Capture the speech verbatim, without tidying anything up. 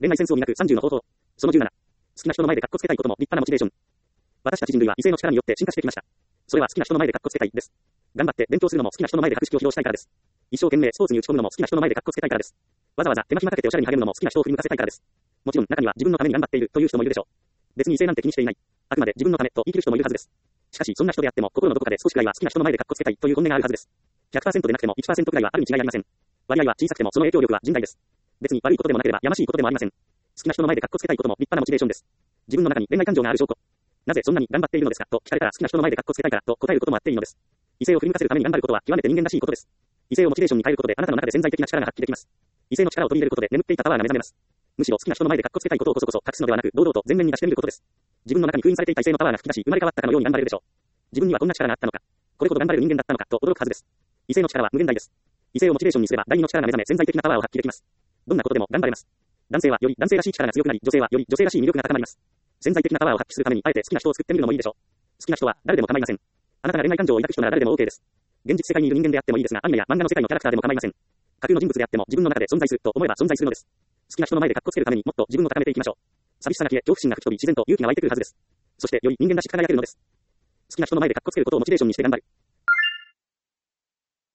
恋愛センスを磨くさんじゅうの方法。そのじゅうなな。好きな人の前でカッコつけたいことも立派なモチベーション。私たち人類は異性の力によって進化してきました。それは好きな人の前でカッコつけたいです。頑張って勉強するのも好きな人の前で格式を披露したいからです。一生懸命スポーツに打ち込むのも好きな人の前でカッコつけたいからです。わざわざ手間暇かけておしゃれに励むのも好きな人を振り向かせたいからです。もちろん中には自分のために頑張っているという人もいるでしょう。別に異性なんて気にしていない。あくまで自分のためと言い切る人もいるはずです。しかしそんな人であっても心のどこかで少しくらいは好きな人の前でカッコつけたいという本音があるはずです。ひゃくパーセント でなくても いちパーセント くらいはあるに違いありません。割合は小さくてもその影響力は甚大です。別に悪いことでもなければやましいことでもありません。好きな人の前でカッコつけたいことも立派なモチベーションです。自分の中に恋愛感情がある証拠。なぜそんなに頑張っているのですかと聞かれたら好きな人の前でカッコつけたいからと答えることもあっていいのです。異性を振り向かせるために頑張ることは極めて人間らしいことです。異性をモチベーションに変えることであなたの中で潜在的な力が発揮できます。異性の力を取り入れることで眠っていたパワーが目覚めます。むしろ好きな人の前でカッコつけたいことをこそこそ隠すのではなく堂々と前面に出してみることです。自分の中に封印されていた異性のパワーが吹き出し生まれ変わったかのように頑張れるでしょう。自分にはこんな力があったのか。これほど頑張れる人間だったのかと驚くはずです。異性の力は無限大です。異性をモチベーションにすれば第二の力が目覚め潜在的なパワーを発揮できます。どんなことでも頑張れます。男性はより男性らしい力が強くなり、女性はより女性らしい魅力が高まります。潜在的なパワーを発揮するためにあえて好きな人を作ってみるのもいいでしょう。好きな人は誰でも構いません。あなたが恋愛感情を抱く人なら誰でも OK です。現実世界にいる人間であってもいいですが、アニメや漫画の世界のキャラクターでも構いません。架空の人物であっても自分の中で存在すると思えば存在するのです。好きな人の前でカッコつけるためにもっと自分を高めていきましょう。寂しさが消え、恐怖心が吹き飛び、自然と勇気が湧いてくるはずです。そしてより人間らしく輝けるのです。好きな人の前でカッコつけることをモチベーションにして頑張る。